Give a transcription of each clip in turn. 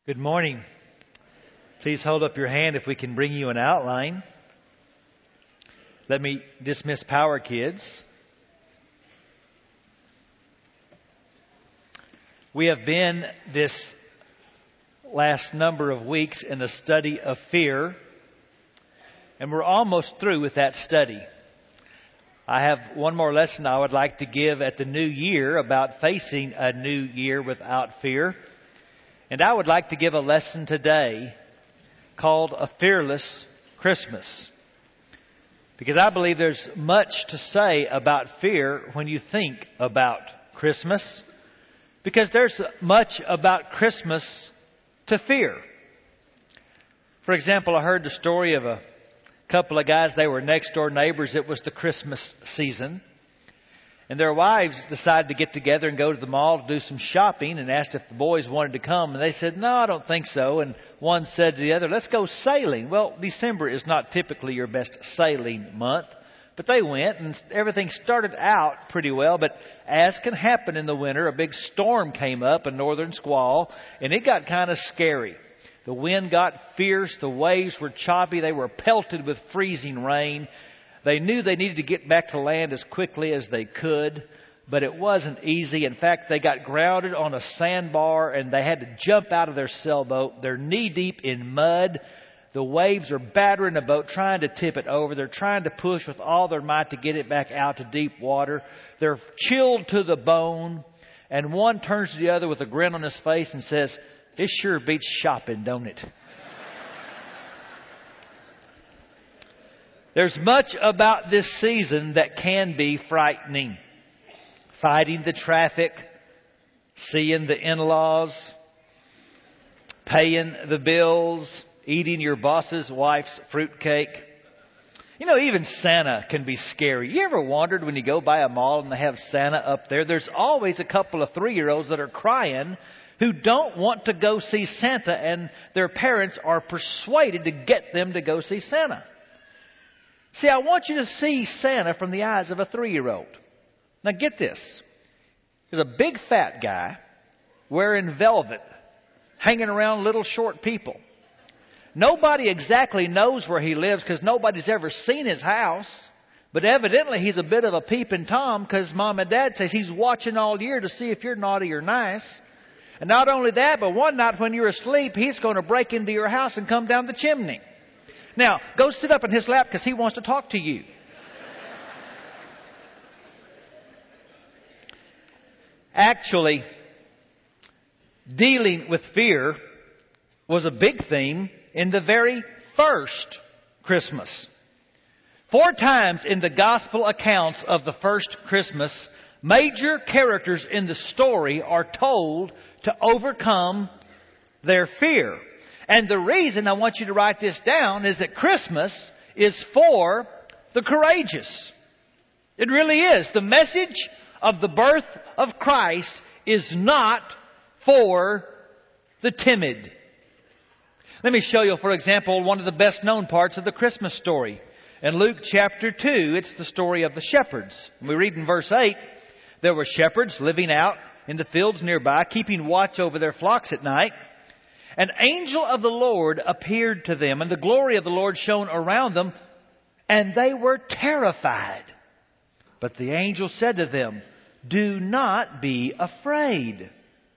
Good morning. Please hold up your hand if we can bring you an outline. Let me dismiss Power Kids. We have been this last number of weeks in the study of fear, and we're almost through with that study. I have one more lesson I would like to give at the new year about facing a new year without fear. And I would like to give a lesson today called A Fearless Christmas. Because I believe there's much to say about fear when you think about Christmas. Because there's much about Christmas to fear. For example, I heard the story of a couple of guys. They were next door neighbors. It was the Christmas season. And their wives decided to get together and go to the mall to do some shopping and asked if the boys wanted to come. And they said, "No, I don't think so." And one said to the other, "Let's go sailing." Well, December is not typically your best sailing month. But they went and everything started out pretty well. But as can happen in the winter, a big storm came up, a northern squall, and it got kind of scary. The wind got fierce. The waves were choppy. They were pelted with freezing rain. They knew they needed to get back to land as quickly as they could, but it wasn't easy. In fact, they got grounded on a sandbar and they had to jump out of their sailboat. They're knee-deep in mud. The waves are battering the boat, trying to tip it over. They're trying to push with all their might to get it back out to deep water. They're chilled to the bone, and one turns to the other with a grin on his face and says, "It sure beats shopping, don't it?" There's much about this season that can be frightening. Fighting the traffic, seeing the in-laws, paying the bills, eating your boss's wife's fruitcake. You know, even Santa can be scary. You ever wondered when you go by a mall and they have Santa up there, there's always a couple of 3-year-olds that are crying who don't want to go see Santa, and their parents are persuaded to get them to go see Santa. See, I want you to see Santa from the eyes of a 3-year-old. Now get this. There's a big fat guy wearing velvet, hanging around little short people. Nobody exactly knows where he lives because nobody's ever seen his house. But evidently he's a bit of a peeping Tom because Mom and Dad says he's watching all year to see if you're naughty or nice. And not only that, but one night when you're asleep, he's going to break into your house and come down the chimney. Now, go sit up in his lap because he wants to talk to you. Actually, dealing with fear was a big theme in the very first Christmas. 4 times in the gospel accounts of the first Christmas, major characters in the story are told to overcome their fear. And the reason I want you to write this down is that Christmas is for the courageous. It really is. The message of the birth of Christ is not for the timid. Let me show you, for example, one of the best known parts of the Christmas story. In Luke chapter 2, it's the story of the shepherds. We read in verse 8, there were shepherds living out in the fields nearby, keeping watch over their flocks at night. An angel of the Lord appeared to them, and the glory of the Lord shone around them, and they were terrified. But the angel said to them, "Do not be afraid.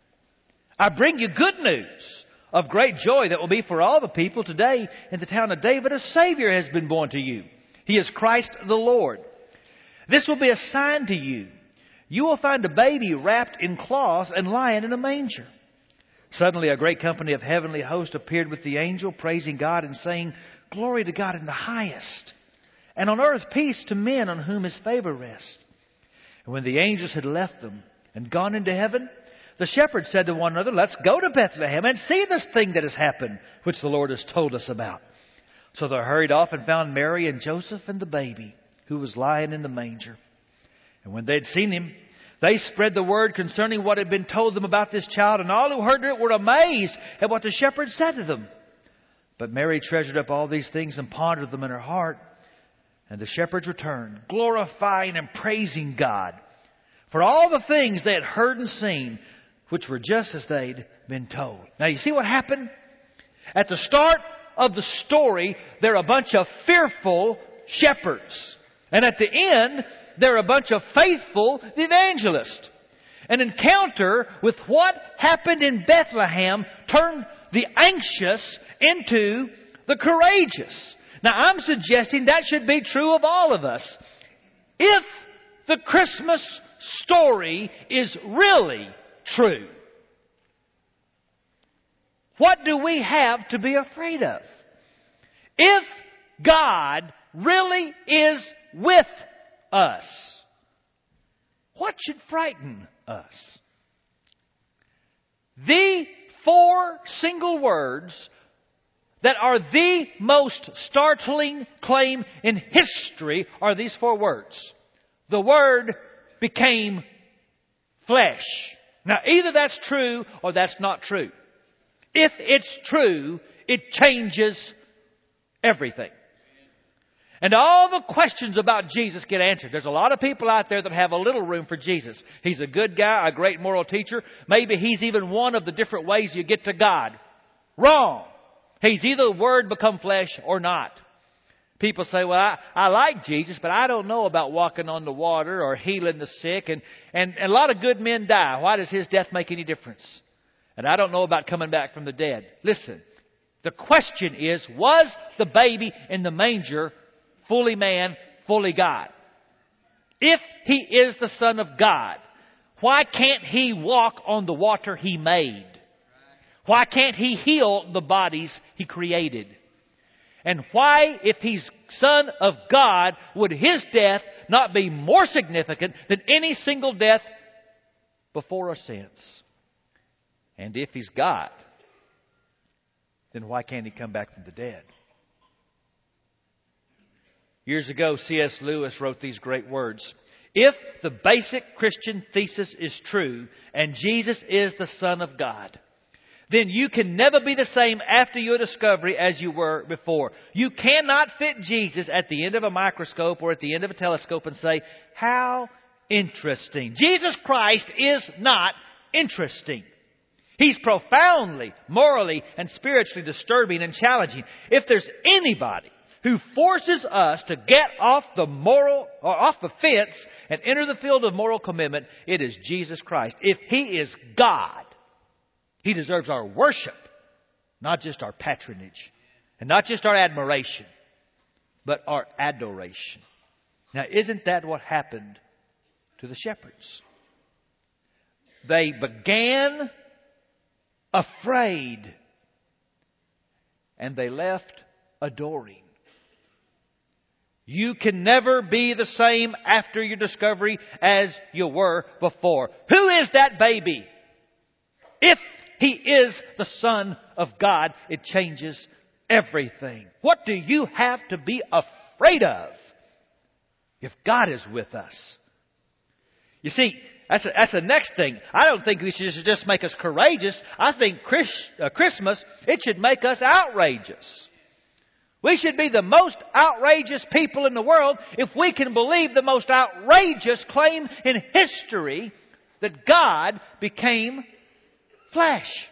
I bring you good news of great joy that will be for all the people. Today in the town of David a Savior has been born to you. He is Christ the Lord. This will be a sign to you. You will find a baby wrapped in cloths and lying in a manger." Suddenly a great company of heavenly hosts appeared with the angel, praising God and saying, "Glory to God in the highest, and on earth peace to men on whom His favor rests." And when the angels had left them and gone into heaven, the shepherds said to one another, "Let's go to Bethlehem and see this thing that has happened, which the Lord has told us about." So they hurried off and found Mary and Joseph and the baby, who was lying in the manger. And when they had seen Him, they spread the word concerning what had been told them about this child, and all who heard it were amazed at what the shepherds said to them. But Mary treasured up all these things and pondered them in her heart. And the shepherds returned, glorifying and praising God for all the things they had heard and seen, which were just as they'd been told. Now you see what happened? At the start of the story, they're a bunch of fearful shepherds. And at the end, they're a bunch of faithful evangelists. An encounter with what happened in Bethlehem turned the anxious into the courageous. Now I'm suggesting that should be true of all of us. If the Christmas story is really true, what do we have to be afraid of? If God really is with us, what should frighten us? The 4 single words that are the most startling claim in history are these 4 words. The Word became flesh. Now, either that's true or that's not true. If it's true, it changes everything. And all the questions about Jesus get answered. There's a lot of people out there that have a little room for Jesus. He's a good guy, a great moral teacher. Maybe He's even one of the different ways you get to God. Wrong. He's either the Word become flesh or not. People say, well, I like Jesus, but I don't know about walking on the water or healing the sick. And a lot of good men die. Why does His death make any difference? And I don't know about coming back from the dead. Listen, the question is, was the baby in the manger fully man, fully God? If He is the Son of God, why can't He walk on the water He made? Why can't He heal the bodies He created? And why, if He's Son of God, would His death not be more significant than any single death before a sense? And if He's God, then why can't He come back from the dead? Years ago, C.S. Lewis wrote these great words. If the basic Christian thesis is true, and Jesus is the Son of God, then you can never be the same after your discovery as you were before. You cannot fit Jesus at the end of a microscope or at the end of a telescope and say, how interesting. Jesus Christ is not interesting. He's profoundly, morally, and spiritually disturbing and challenging. If there's anybody who forces us to get off the moral or off the fence and enter the field of moral commitment, it is Jesus Christ. If He is God, He deserves our worship, not just our patronage, and not just our admiration, but our adoration. Now, isn't that what happened to the shepherds? They began afraid, and they left adoring. You can never be the same after your discovery as you were before. Who is that baby? If He is the Son of God, it changes everything. What do you have to be afraid of if God is with us? You see, that's the next thing. I don't think it should just make us courageous. I think Christmas, it should make us outrageous. We should be the most outrageous people in the world if we can believe the most outrageous claim in history that God became flesh.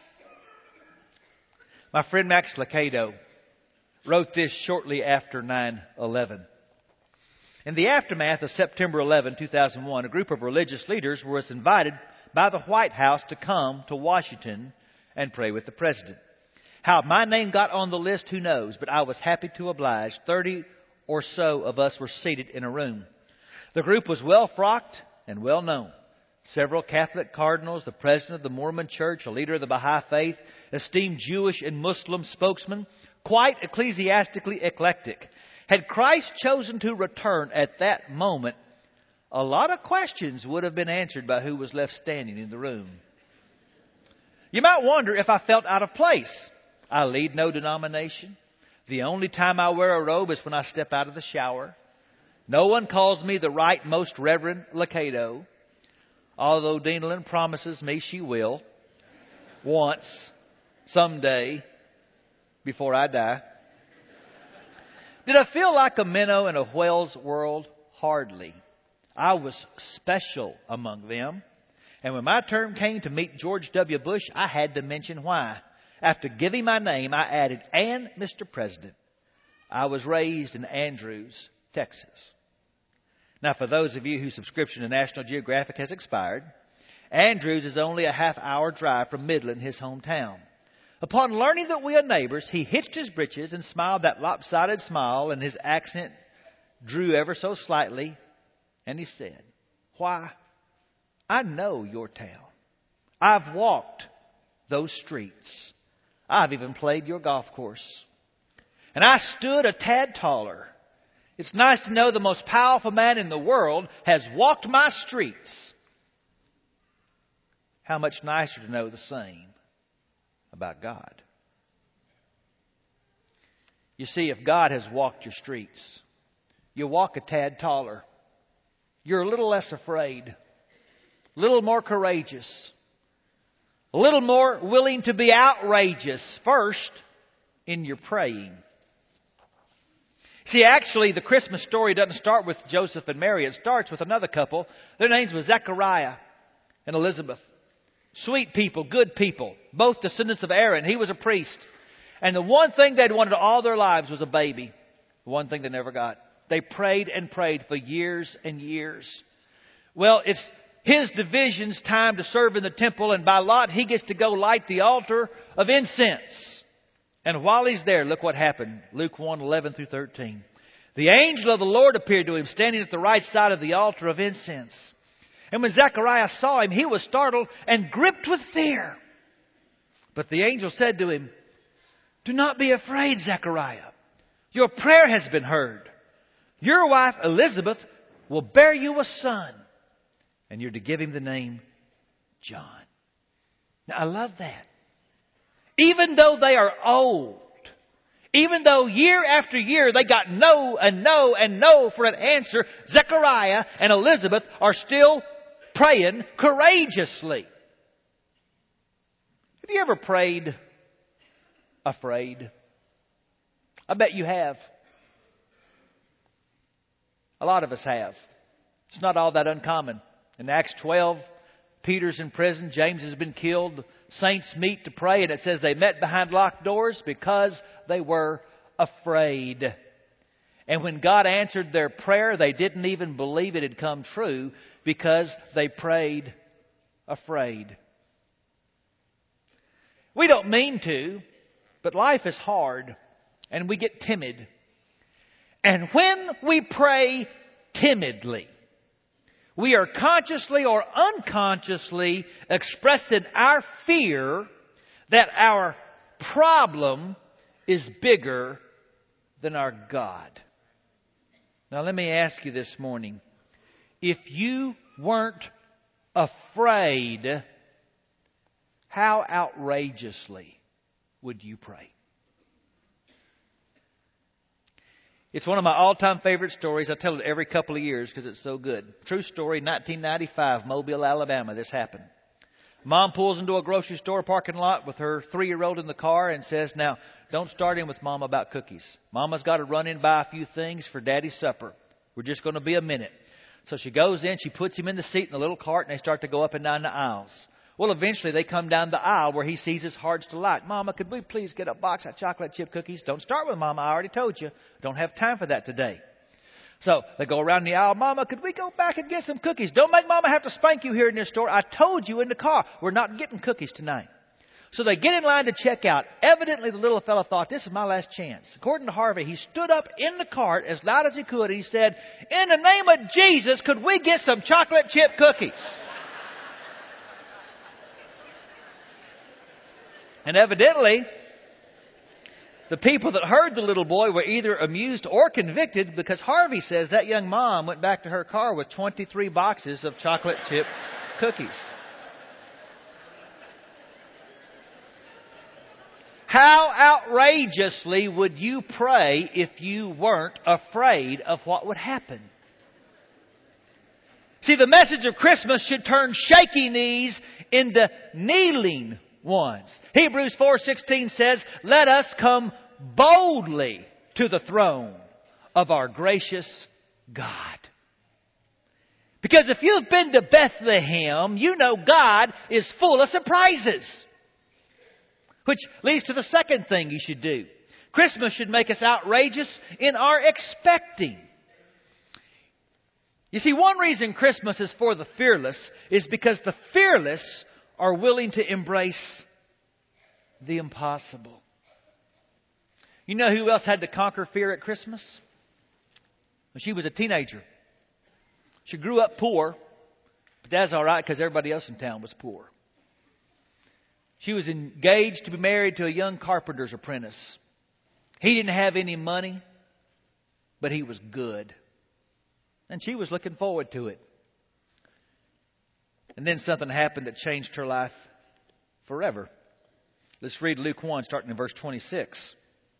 My friend Max Lucado wrote this shortly after 9/11. In the aftermath of September 11, 2001, a group of religious leaders was invited by the White House to come to Washington and pray with the president. How my name got on the list, who knows, but I was happy to oblige. 30 or so of us were seated in a room. The group was well frocked and well known. Several Catholic cardinals, the president of the Mormon Church, a leader of the Baha'i faith, esteemed Jewish and Muslim spokesman, quite ecclesiastically eclectic. Had Christ chosen to return at that moment, a lot of questions would have been answered by who was left standing in the room. You might wonder if I felt out of place. I lead no denomination. The only time I wear a robe is when I step out of the shower. No one calls me the Right Most Reverend Lucado, although Denalyn promises me she will once, someday, before I die. Did I feel like a minnow in a whale's world? Hardly. I was special among them. And when my turn came to meet George W. Bush, I had to mention why. After giving my name, I added, "And Mr. President, I was raised in Andrews, Texas." Now, for those of you whose subscription to National Geographic has expired, Andrews is only a half-hour drive from Midland, his hometown. Upon learning that we are neighbors, he hitched his breeches and smiled that lopsided smile, and his accent drew ever so slightly, and he said, "Why, I know your town. I've walked those streets. I've even played your golf course. And I stood a tad taller. It's nice to know the most powerful man in the world has walked my streets." How much nicer to know the same about God. You see, if God has walked your streets, you walk a tad taller. You're a little less afraid, a little more courageous, a little more willing to be outrageous first in your praying. See, actually, the Christmas story doesn't start with Joseph and Mary. It starts with another couple. Their names were Zechariah and Elizabeth. Sweet people, good people, both descendants of Aaron. He was a priest. And the one thing they'd wanted all their lives was a baby. The one thing they never got. They prayed and prayed for years and years. Well, it's his division's time to serve in the temple, and by lot he gets to go light the altar of incense. And while he's there, look what happened. Luke 1:11 through 13. The angel of the Lord appeared to him, standing at the right side of the altar of incense. And when Zechariah saw him, he was startled and gripped with fear. But the angel said to him, "Do not be afraid, Zechariah. Your prayer has been heard. Your wife Elizabeth will bear you a son, and you're to give him the name John." Now, I love that. Even though they are old, even though year after year they got no and no and no for an answer, Zechariah and Elizabeth are still praying courageously. Have you ever prayed afraid? I bet you have. A lot of us have. It's not all that uncommon. In Acts 12, Peter's in prison. James has been killed. Saints meet to pray, and it says they met behind locked doors because they were afraid. And when God answered their prayer, they didn't even believe it had come true because they prayed afraid. We don't mean to, but life is hard, and we get timid. And when we pray timidly, we are consciously or unconsciously expressing our fear that our problem is bigger than our God. Now let me ask you this morning, if you weren't afraid, how outrageously would you pray? It's one of my all-time favorite stories. I tell it every couple of years because it's so good. True story, 1995, Mobile, Alabama, this happened. Mom pulls into a grocery store parking lot with her 3-year-old in the car and says, "Now, don't start in with Mom about cookies. Mama's got to run in buy a few things for Daddy's supper. We're just going to be a minute." So she goes in, she puts him in the seat in the little cart, and they start to go up and down the aisles. Well, eventually they come down the aisle where he sees his heart's delight. "Mama, could we please get a box of chocolate chip cookies?" "Don't start with Mama. I already told you. Don't have time for that today." So they go around the aisle. "Mama, could we go back and get some cookies?" "Don't make Mama have to spank you here in this store. I told you in the car. We're not getting cookies tonight." So they get in line to check out. Evidently, the little fella thought, "This is my last chance." According to Harvey, he stood up in the cart as loud as he could. And he said, "In the name of Jesus, could we get some chocolate chip cookies?" And evidently, the people that heard the little boy were either amused or convicted, because Harvey says that young mom went back to her car with 23 boxes of chocolate chip cookies. How outrageously would you pray if you weren't afraid of what would happen? See, the message of Christmas should turn shaky knees into kneeling ones. Hebrews 4:16 says, "Let us come boldly to the throne of our gracious God." Because if you've been to Bethlehem, you know God is full of surprises. Which leads to the second thing you should do. Christmas should make us outrageous in our expecting. You see, one reason Christmas is for the fearless is because the fearless are willing to embrace the impossible. You know who else had to conquer fear at Christmas? When she was a teenager. She grew up poor, but that's all right because everybody else in town was poor. She was engaged to be married to a young carpenter's apprentice. He didn't have any money, but he was good. And she was looking forward to it. And then something happened that changed her life forever. Let's read Luke 1, starting in verse 26.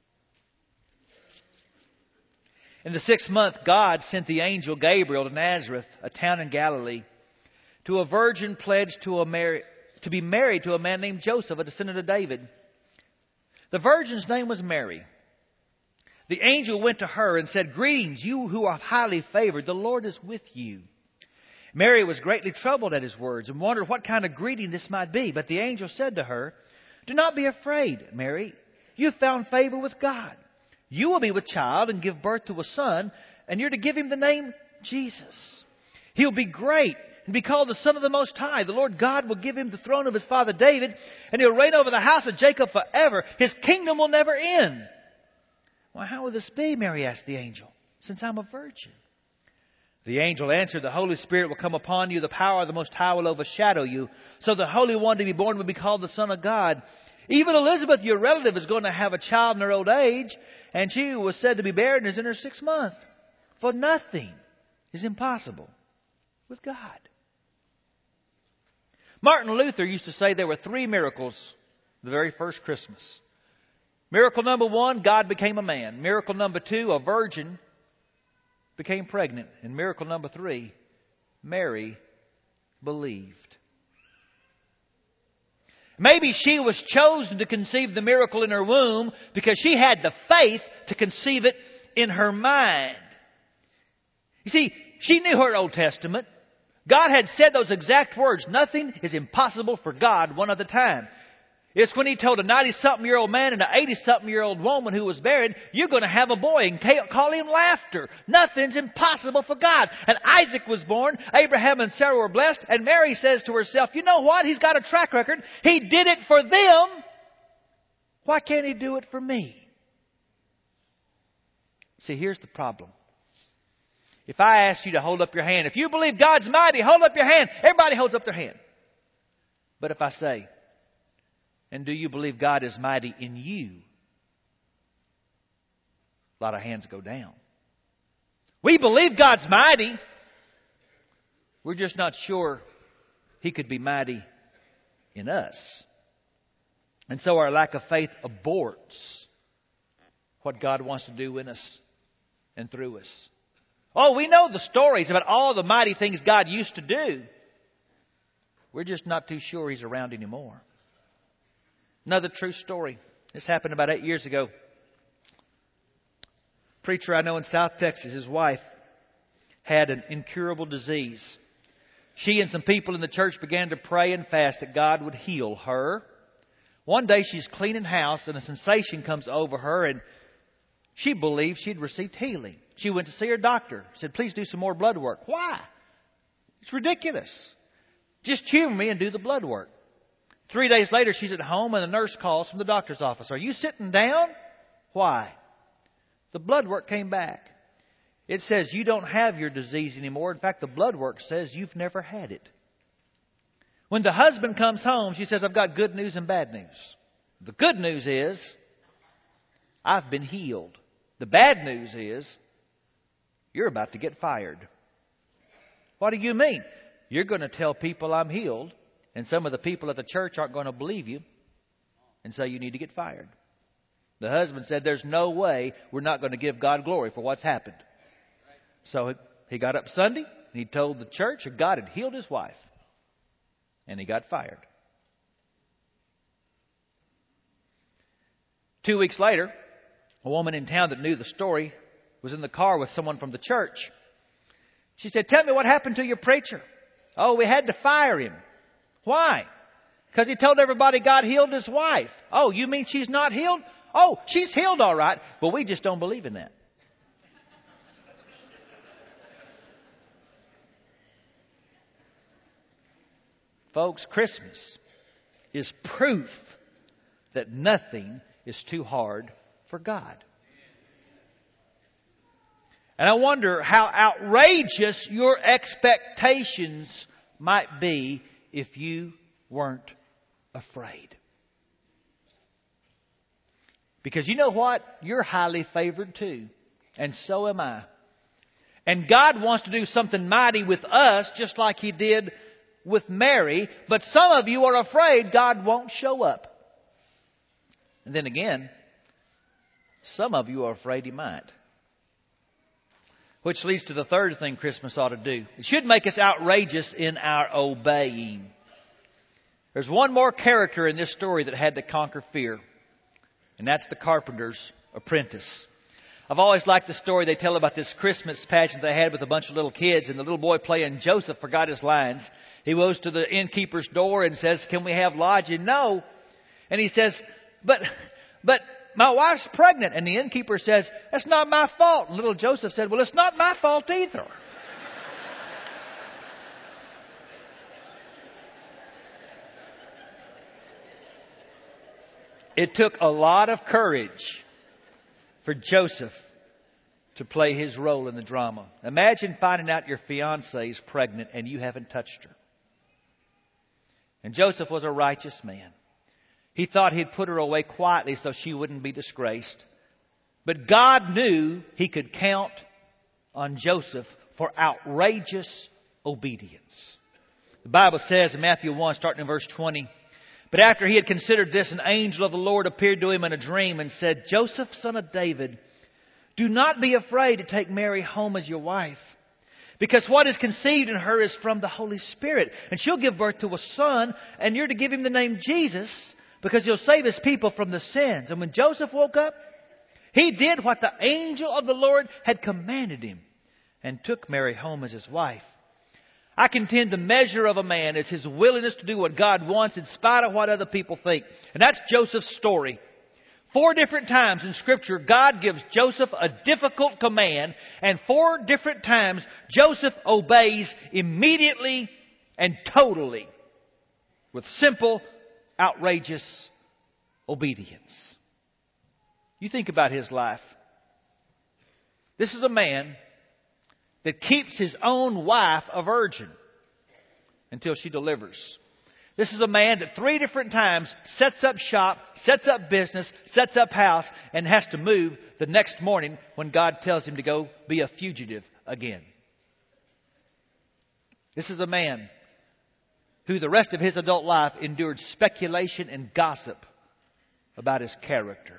In the 6th month, God sent the angel Gabriel to Nazareth, a town in Galilee, to a virgin pledged to be married to a man named Joseph, a descendant of David. The virgin's name was Mary. The angel went to her and said, "Greetings, you who are highly favored. The Lord is with you." Mary was greatly troubled at his words and wondered what kind of greeting this might be. But the angel said to her, "Do not be afraid, Mary. You have found favor with God. You will be with child and give birth to a son, and you're to give him the name Jesus. He'll be great and be called the Son of the Most High. The Lord God will give him the throne of his father David, and he'll reign over the house of Jacob forever. His kingdom will never end." "Well, how will this be?" Mary asked the angel, "since I'm a virgin?" The angel answered, "The Holy Spirit will come upon you. The power of the Most High will overshadow you. So the Holy One to be born will be called the Son of God. Even Elizabeth, your relative, is going to have a child in her old age, and she who was said to be barren is in her 6th month. For nothing is impossible with God." Martin Luther used to say there were 3 miracles the very first Christmas. Miracle number 1, God became a man. Miracle number 2, a virgin became pregnant. And miracle number 3, Mary believed. Maybe she was chosen to conceive the miracle in her womb because she had the faith to conceive it in her mind. You see, she knew her Old Testament. God had said those exact words, "Nothing is impossible for God," one other time. It's when He told a 90-something-year-old man and an 80-something-year-old woman who was barren, "You're going to have a boy and call him Laughter." Nothing's impossible for God. And Isaac was born. Abraham and Sarah were blessed. And Mary says to herself, "You know what? He's got a track record. He did it for them. Why can't He do it for me?" See, here's the problem. If I ask you to hold up your hand, if you believe God's mighty, hold up your hand. Everybody holds up their hand. But if I say, "And do you believe God is mighty in you?" a lot of hands go down. We believe God's mighty. We're just not sure He could be mighty in us. And so our lack of faith aborts what God wants to do in us and through us. Oh, we know the stories about all the mighty things God used to do. We're just not too sure He's around anymore. Another true story. This happened about 8 years ago. Preacher I know in South Texas, his wife had an incurable disease. She and some people in the church began to pray and fast that God would heal her. One day she's cleaning house and a sensation comes over her and she believed she'd received healing. She went to see her doctor. Said, "Please do some more blood work." "Why? It's ridiculous. Just humor me and do the blood work." 3 days later, she's at home and the nurse calls from the doctor's office. "Are you sitting down?" "Why?" "The blood work came back. It says you don't have your disease anymore. In fact, the blood work says you've never had it." When the husband comes home, she says, "I've got good news and bad news. The good news is I've been healed. The bad news is you're about to get fired." "What do you mean?" "You're going to tell people I'm healed. And some of the people at the church aren't going to believe you. And so you need to get fired." The husband said, "There's no way we're not going to give God glory for what's happened." So he got up Sunday and he told the church that God had healed his wife. And he got fired. 2 weeks later, a woman in town that knew the story was in the car with someone from the church. She said, tell me what happened to your preacher. Oh, we had to fire him. Why? Because he told everybody God healed his wife. Oh, you mean she's not healed? Oh, she's healed all right, but we just don't believe in that. Folks, Christmas is proof that nothing is too hard for God. And I wonder how outrageous your expectations might be if you weren't afraid. Because you know what? You're highly favored too. And so am I. And God wants to do something mighty with us just like He did with Mary. But some of you are afraid God won't show up. And then again, some of you are afraid He might. Which leads to the third thing Christmas ought to do. It should make us outrageous in our obeying. There's one more character in this story that had to conquer fear. And that's the carpenter's apprentice. I've always liked the story they tell about this Christmas pageant they had with a bunch of little kids. And the little boy playing Joseph forgot his lines. He goes to the innkeeper's door and says, can we have lodging? No. And he says, but my wife's pregnant. And the innkeeper says, that's not my fault. And little Joseph said, well, it's not my fault either. It took a lot of courage for Joseph to play his role in the drama. Imagine finding out your fiancée is pregnant and you haven't touched her. And Joseph was a righteous man. He thought he'd put her away quietly so she wouldn't be disgraced. But God knew He could count on Joseph for outrageous obedience. The Bible says in Matthew 1, starting in verse 20, but after he had considered this, an angel of the Lord appeared to him in a dream and said, Joseph, son of David, do not be afraid to take Mary home as your wife, because what is conceived in her is from the Holy Spirit. And she'll give birth to a son, and you're to give him the name Jesus, because He'll save His people from the sins. And when Joseph woke up, he did what the angel of the Lord had commanded him and took Mary home as his wife. I contend the measure of a man is his willingness to do what God wants in spite of what other people think. And that's Joseph's story. 4 different times in Scripture, God gives Joseph a difficult command, and 4 different times Joseph obeys immediately and totally with simple, outrageous obedience. You think about his life. This is a man that keeps his own wife a virgin until she delivers. This is a man that 3 different times sets up shop, sets up business, sets up house, and has to move the next morning when God tells him to go be a fugitive again. This is a man who the rest of his adult life endured speculation and gossip about his character.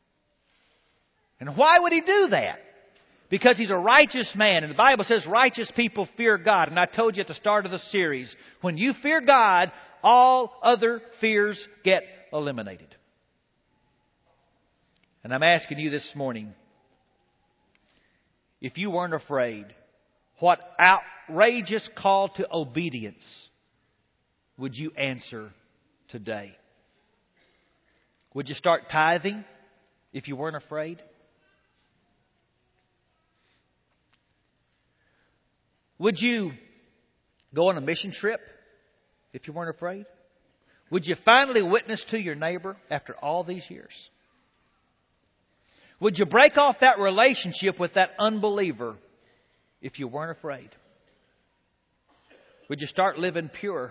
And why would he do that? Because he's a righteous man. And the Bible says righteous people fear God. And I told you at the start of the series, when you fear God, all other fears get eliminated. And I'm asking you this morning, if you weren't afraid, what outrageous call to obedience would you answer today? Would you start tithing if you weren't afraid? Would you go on a mission trip if you weren't afraid? Would you finally witness to your neighbor after all these years? Would you break off that relationship with that unbeliever if you weren't afraid? Would you start living pure?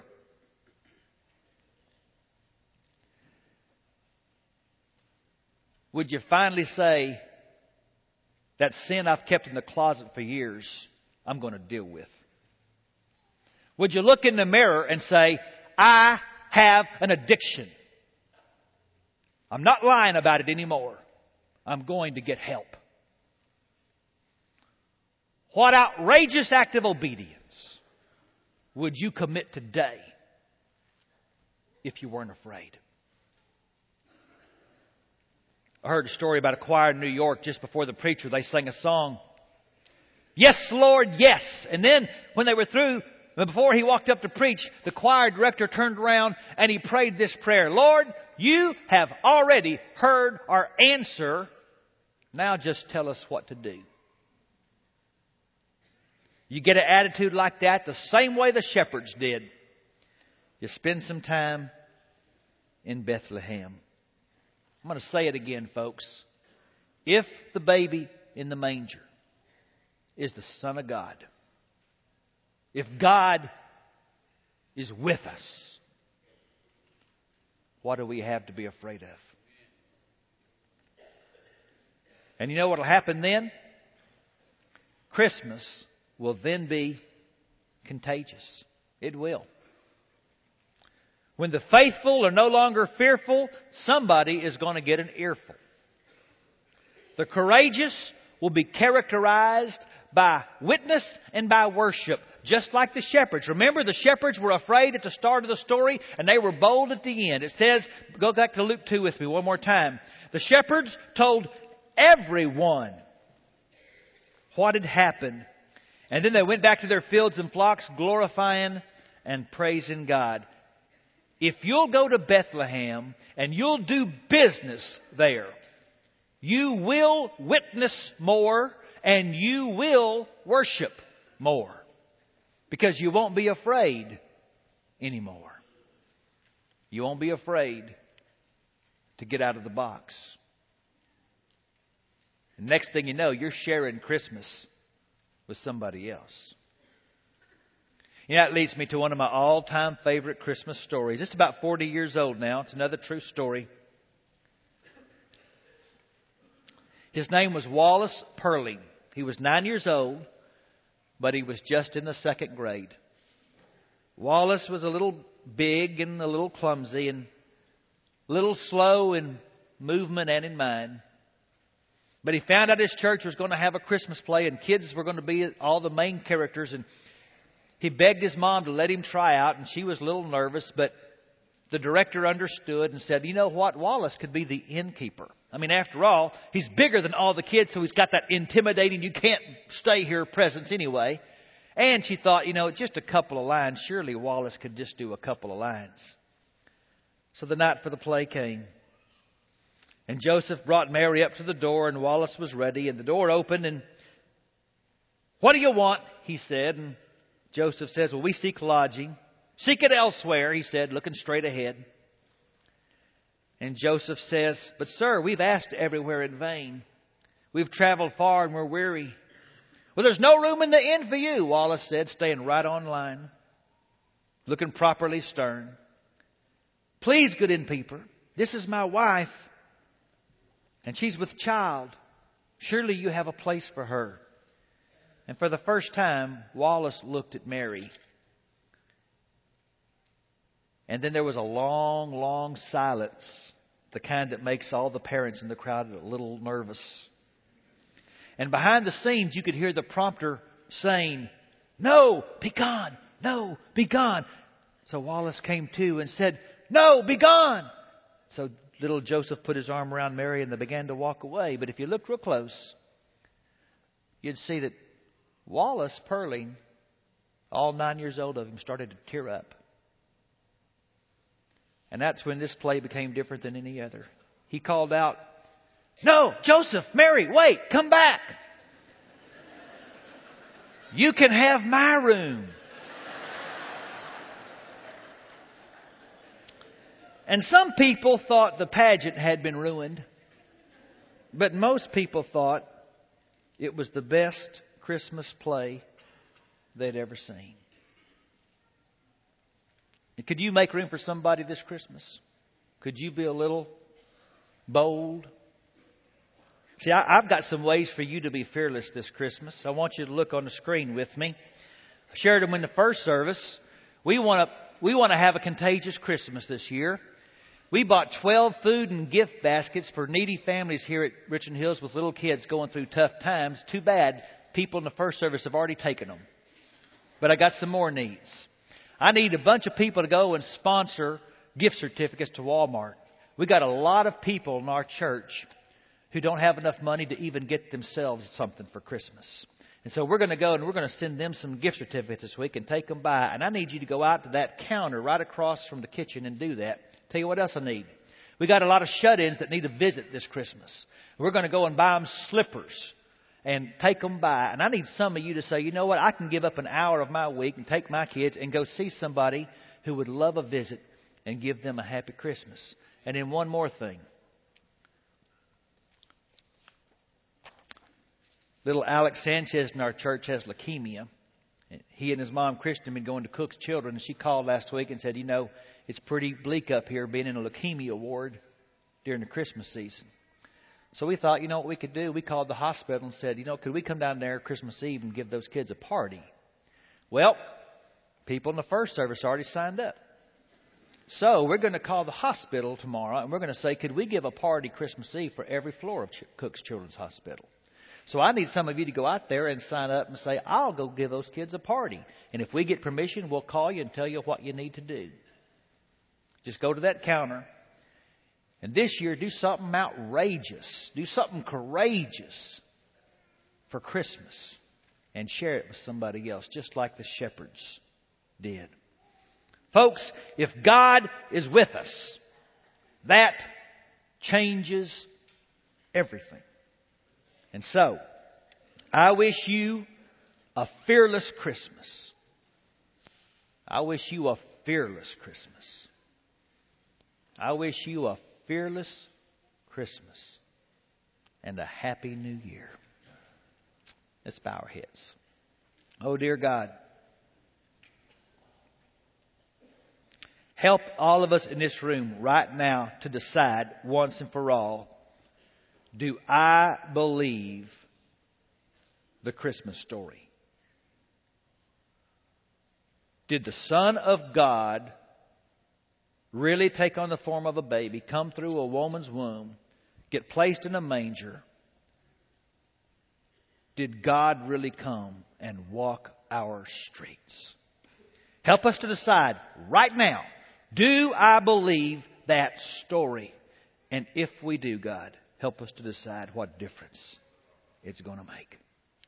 Would you finally say, that sin I've kept in the closet for years, I'm going to deal with? Would you look in the mirror and say, I have an addiction. I'm not lying about it anymore. I'm going to get help. What outrageous act of obedience would you commit today if you weren't afraid? I heard a story about a choir in New York just before the preacher. They sang a song. Yes, Lord, yes. And then when they were through, before he walked up to preach, the choir director turned around and he prayed this prayer. Lord, you have already heard our answer. Now just tell us what to do. You get an attitude like that the same way the shepherds did. You spend some time in Bethlehem. I'm going to say it again, folks. If the baby in the manger is the Son of God, if God is with us, what do we have to be afraid of? And you know what will happen then? Christmas will then be contagious. It will. When the faithful are no longer fearful, somebody is going to get an earful. The courageous will be characterized by witness and by worship, just like the shepherds. Remember, the shepherds were afraid at the start of the story, and they were bold at the end. It says, go back to Luke 2 with me one more time. The shepherds told everyone what had happened. And then they went back to their fields and flocks, glorifying and praising God. If you'll go to Bethlehem and you'll do business there, you will witness more and you will worship more. Because you won't be afraid anymore. You won't be afraid to get out of the box. The next thing you know, you're sharing Christmas with somebody else. You know, that leads me to one of my all-time favorite Christmas stories. It's about 40 years old now. It's another true story. His name was Wallace Perling. He was 9 years old, but he was just in the second grade. Wallace was a little big and a little clumsy and a little slow in movement and in mind. But he found out his church was going to have a Christmas play and kids were going to be all the main characters. And he begged his mom to let him try out, and she was a little nervous, but the director understood and said, you know what, Wallace could be the innkeeper. I mean, after all, he's bigger than all the kids, so he's got that intimidating, you can't stay here presence anyway. And she thought, you know, just a couple of lines, surely Wallace could just do a couple of lines. So the night for the play came. And Joseph brought Mary up to the door, and Wallace was ready, and the door opened, and what do you want? He said. And Joseph says, well, we seek lodging. Seek it elsewhere, he said, looking straight ahead. And Joseph says, but sir, we've asked everywhere in vain. We've traveled far and we're weary. Well, there's no room in the inn for you, Wallace said, staying right on line, looking properly stern. Please, good innkeeper, this is my wife, and she's with child. Surely you have a place for her. And for the first time, Wallace looked at Mary. And then there was a long, long silence, the kind that makes all the parents in the crowd a little nervous. And behind the scenes, you could hear the prompter saying, no, be gone, no, be gone. So Wallace came to and said, no, be gone. So little Joseph put his arm around Mary and they began to walk away. But if you looked real close, you'd see that Wallace Perling, all 9 years old of him, started to tear up. And that's when this play became different than any other. He called out, no, Joseph, Mary, wait, come back. You can have my room. And some people thought the pageant had been ruined. But most people thought it was the best Christmas play they'd ever seen. Could you make room for somebody this Christmas? Could you be a little bold? See, I've got some ways for you to be fearless this Christmas. I want you to look on the screen with me. I shared them in the first service. We want to have a contagious Christmas this year. We bought 12 food and gift baskets for needy families here at Richland Hills with little kids going through tough times. Too bad people in the first service have already taken them. But I got some more needs. I need a bunch of people to go and sponsor gift certificates to Walmart. We got a lot of people in our church who don't have enough money to even get themselves something for Christmas. And so we're going to go and we're going to send them some gift certificates this week and take them by. And I need you to go out to that counter right across from the kitchen and do that. Tell you what else I need. We got a lot of shut-ins that need a visit this Christmas. We're going to go and buy them slippers and take them by. And I need some of you to say, you know what, I can give up an hour of my week and take my kids and go see somebody who would love a visit and give them a happy Christmas. And then one more thing. Little Alex Sanchez in our church has leukemia. He and his mom, Kristen, have been going to Cook's Children. And she called last week and said, you know, it's pretty bleak up here being in a leukemia ward during the Christmas season. So we thought, you know what we could do? We called the hospital and said, you know, could we come down there Christmas Eve and give those kids a party? Well, people in the first service already signed up. So we're going to call the hospital tomorrow and we're going to say, could we give a party Christmas Eve for every floor of Cook's Children's Hospital? So I need some of you to go out there and sign up and say, I'll go give those kids a party. And if we get permission, we'll call you and tell you what you need to do. Just go to that counter. And this year, do something outrageous. Do something courageous for Christmas. And share it with somebody else, just like the shepherds did. Folks, if God is with us, that changes everything. And so, I wish you a fearless Christmas. I wish you a fearless Christmas. I wish you a fearless Christmas and a happy New Year. Let's bow our heads. Oh, dear God, help all of us in this room right now to decide once and for all, do I believe the Christmas story? Did the Son of God really take on the form of a baby, come through a woman's womb, get placed in a manger? Did God really come and walk our streets? Help us to decide right now, do I believe that story? And if we do, God, help us to decide what difference it's going to make.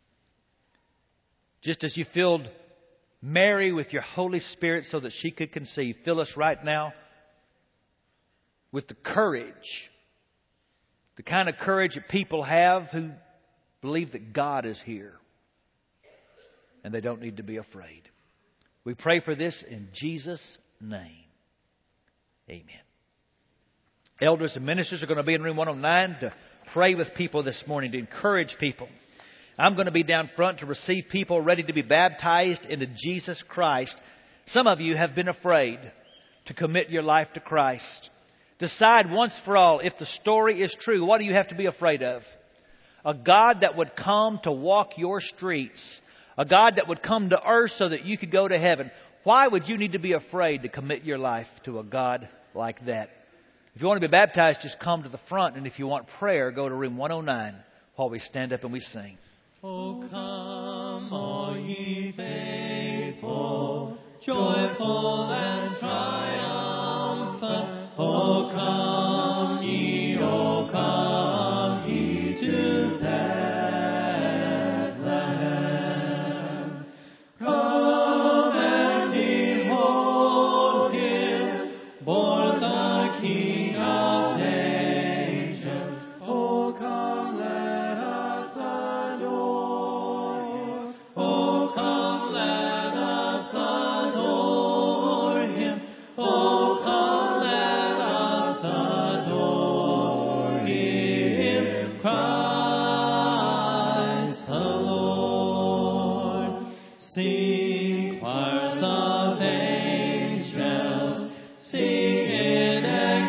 Just as you filled Mary with your Holy Spirit so that she could conceive, fill us right now with the courage, the kind of courage that people have who believe that God is here and they don't need to be afraid. We pray for this in Jesus' name. Amen. Elders and ministers are going to be in room 109 to pray with people this morning, to encourage people. I'm going to be down front to receive people ready to be baptized into Jesus Christ. Some of you have been afraid to commit your life to Christ. Decide once for all, if the story is true, what do you have to be afraid of? A God that would come to walk your streets. A God that would come to earth so that you could go to heaven. Why would you need to be afraid to commit your life to a God like that? If you want to be baptized, just come to the front. And if you want prayer, go to room 109 while we stand up and we sing. Oh, come, all ye faithful, joyful and triumphant. Oh, come ye to Bethlehem. Come and behold him, born the King of nations. Oh, come, let us adore him. Oh, come, let us adore him. Oh, come, let us adore him. Christ the Lord. Sing, choirs of angels, sing in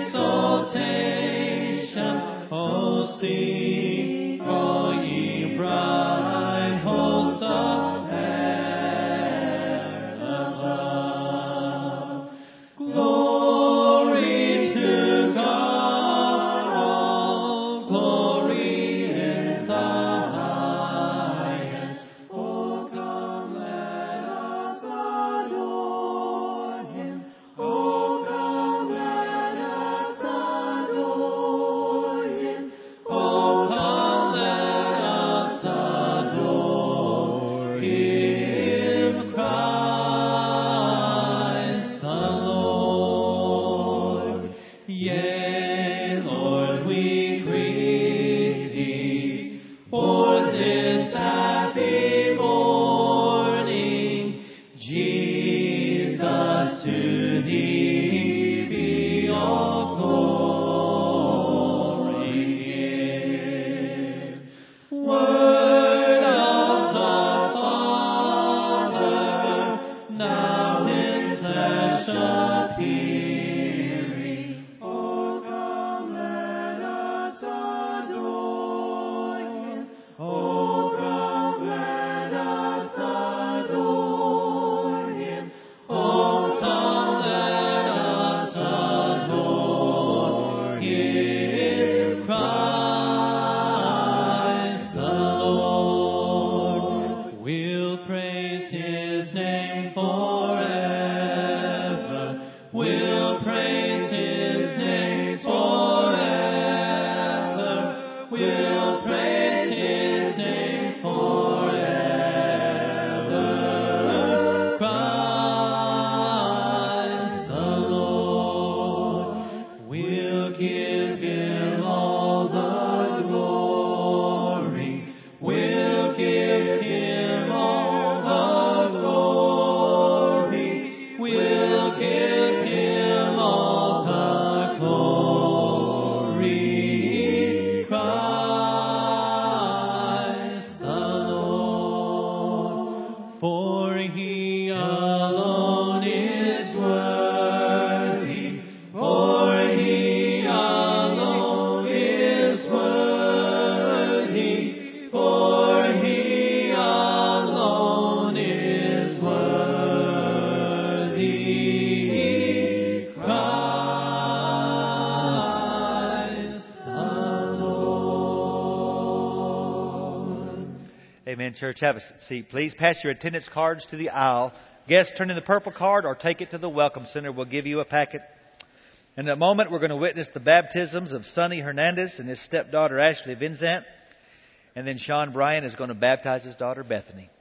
exaltation. Oh, sing, all ye bright hosts of heaven above. Glory to God, all glory in the highest. Oh, come, let us adore him. Oh, come, let us adore him. Oh, Amen, church. Have a seat, please. Pass your attendance cards to the aisle. Guests, turn in the purple card or take it to the Welcome Center. We'll give you a packet. In a moment, we're going to witness the baptisms of Sonny Hernandez and his stepdaughter, Ashley Vincent. And then Sean Bryan is going to baptize his daughter, Bethany.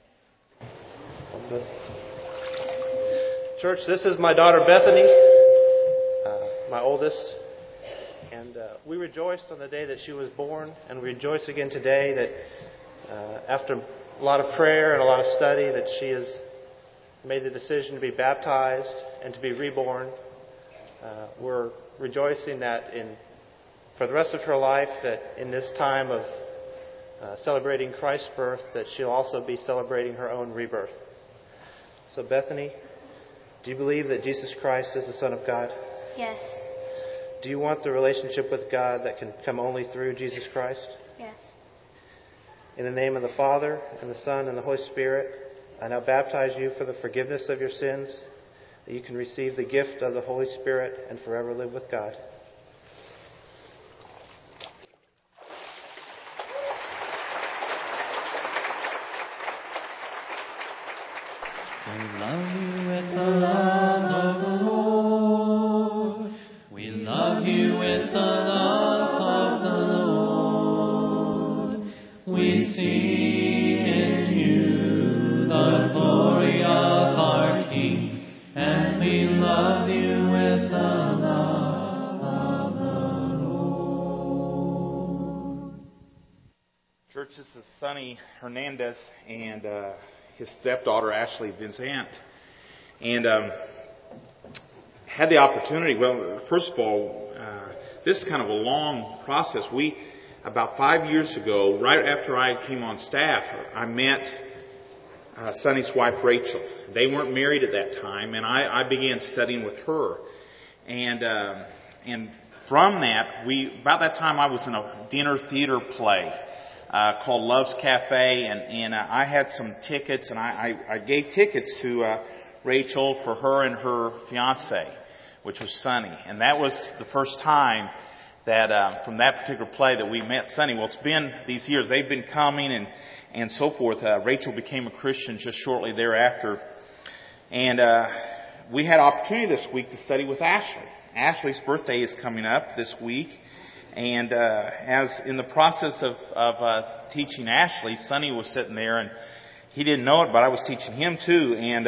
Church, this is my daughter, Bethany, my oldest. And we rejoiced on the day that she was born, and we rejoice again today that after a lot of prayer and a lot of study that she has made the decision to be baptized and to be reborn. We're rejoicing that for the rest of her life, that in this time of celebrating Christ's birth, that she'll also be celebrating her own rebirth. So Bethany, do you believe that Jesus Christ is the Son of God? Yes. Do you want the relationship with God that can come only through Jesus Christ? Yes. In the name of the Father, and the Son, and the Holy Spirit, I now baptize you for the forgiveness of your sins, that you can receive the gift of the Holy Spirit and forever live with God. We love you with the love of the Lord. We love you with the love of the Lord. We see in you the glory of our King, and we love you with the love of the Lord. Church, this is Sonny Hernandez and his stepdaughter, Ashley Vincent. And had the opportunity, well, first of all, this is kind of a long process. About 5 years ago, right after I came on staff, I met Sonny's wife, Rachel. They weren't married at that time, and I began studying with her. And from that, about that time I was in a dinner theater play called Love's Cafe, and I had some tickets, and I gave tickets to Rachel for her and her fiance, which was Sonny. And that was the first time that from that particular play that we met Sonny. Well, it's been these years. They've been coming and so forth. Rachel became a Christian just shortly thereafter. And we had opportunity this week to study with Ashley. Ashley's birthday is coming up this week. And as in the process of teaching Ashley, Sonny was sitting there, and he didn't know it, but I was teaching him too. And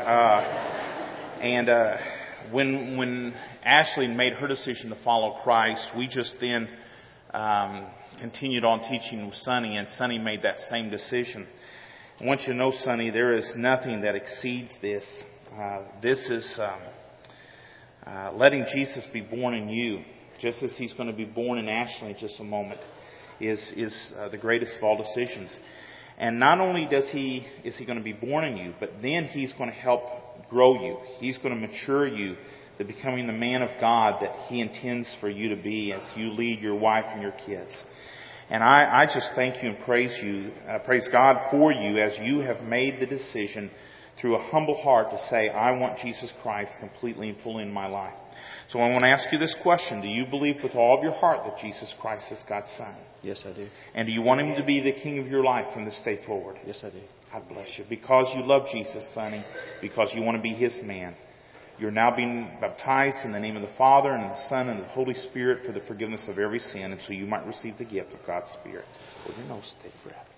when Ashley made her decision to follow Christ, we just then continued on teaching with Sonny, and Sonny made that same decision. I want you to know, Sonny, there is nothing that exceeds this. This is letting Jesus be born in you, just as He's going to be born in Ashley in just a moment, is the greatest of all decisions. And not only is He going to be born in you, but then He's going to help grow you. He's going to mature you to becoming the man of God that He intends for you to be as you lead your wife and your kids. And I just thank you and praise God for you as you have made the decision through a humble heart to say, I want Jesus Christ completely and fully in my life. So I want to ask you this question. Do you believe with all of your heart that Jesus Christ is God's Son? Yes, I do. And do you want Him to be the King of your life from this day forward? Yes, I do. God bless you. Because you love Jesus, Sonny, because you want to be His man, you're now being baptized in the name of the Father and the Son and the Holy Spirit for the forgiveness of every sin, and so you might receive the gift of God's Spirit. Hold your nose, take a breath.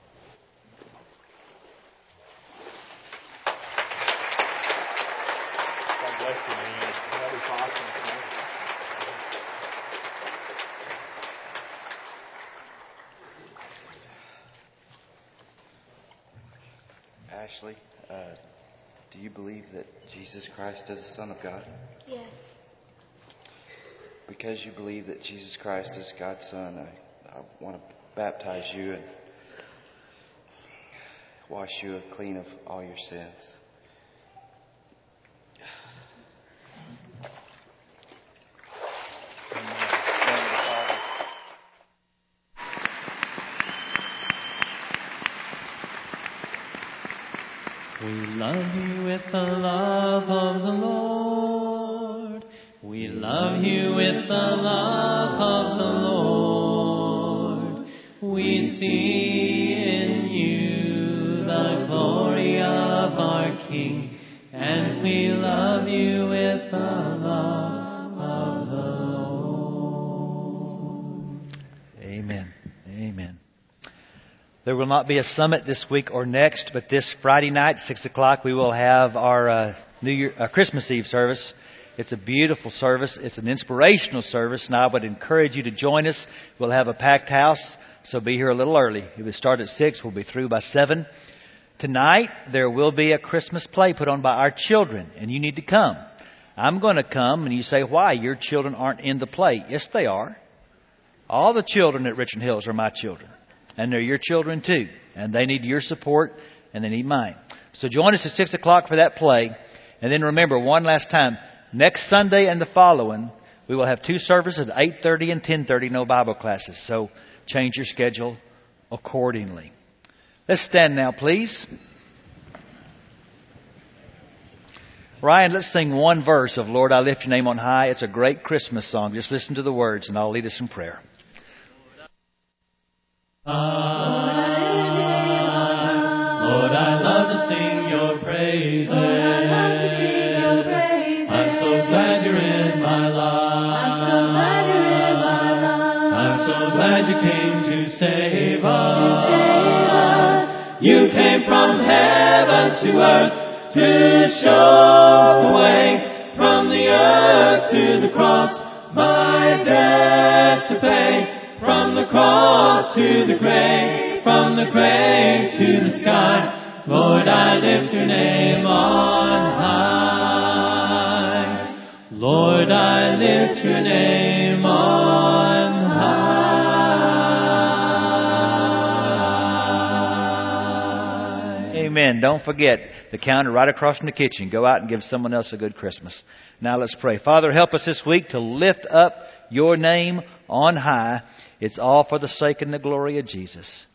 God bless you, man. That was awesome. Ashley, do you believe that Jesus Christ is the Son of God? Yes. Because you believe that Jesus Christ is God's Son, I want to baptize you and wash you clean of all your sins. We love you with the love of the Lord. We love you with the love of the Lord. We see in you we love you with the love of the Lord. Amen. Amen. There will not be a summit this week or next, but this Friday night, 6 o'clock, we will have our Christmas Eve service. It's a beautiful service. It's an inspirational service, and I would encourage you to join us. We'll have a packed house, so be here a little early. If we start at 6, we'll be through by 7. Tonight, there will be a Christmas play put on by our children, and you need to come. I'm going to come, and you say, why? Your children aren't in the play. Yes, they are. All the children at Richland Hills are my children. And they're your children too. And they need your support and they need mine. So join us at 6 o'clock for that play. And then remember, one last time, next Sunday and the following, we will have 2 services at 8:30 and 10:30, no Bible classes. So change your schedule accordingly. Let's stand now, please. Ryan, let's sing one verse of Lord, I Lift Your Name on High. It's a great Christmas song. Just listen to the words and I'll lead us in prayer. Lord, I love to sing your praises. I'm so glad you're in my life. I'm so glad you came to save us. You came from heaven to earth to show the way. From the earth to the cross, my debt to pay. From the cross to the grave, from the grave to the sky, Lord, I lift your name on high. Lord, I lift your name on high. Amen. Don't forget the counter right across from the kitchen. Go out and give someone else a good Christmas. Now let's pray. Father, help us this week to lift up your name on high. It's all for the sake and the glory of Jesus.